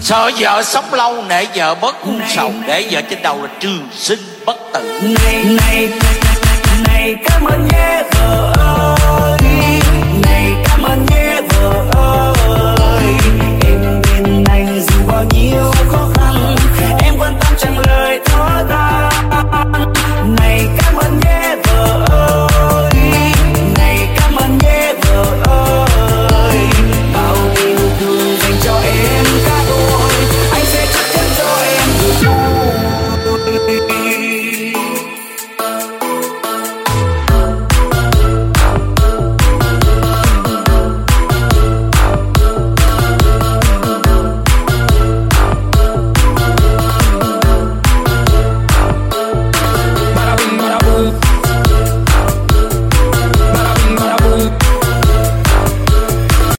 Sợ vợ sống lâu nể vợ bớt u sầu, để vợ trên đầu là trường sinh bất tử. Này cảm ơn nhé vợ ơi.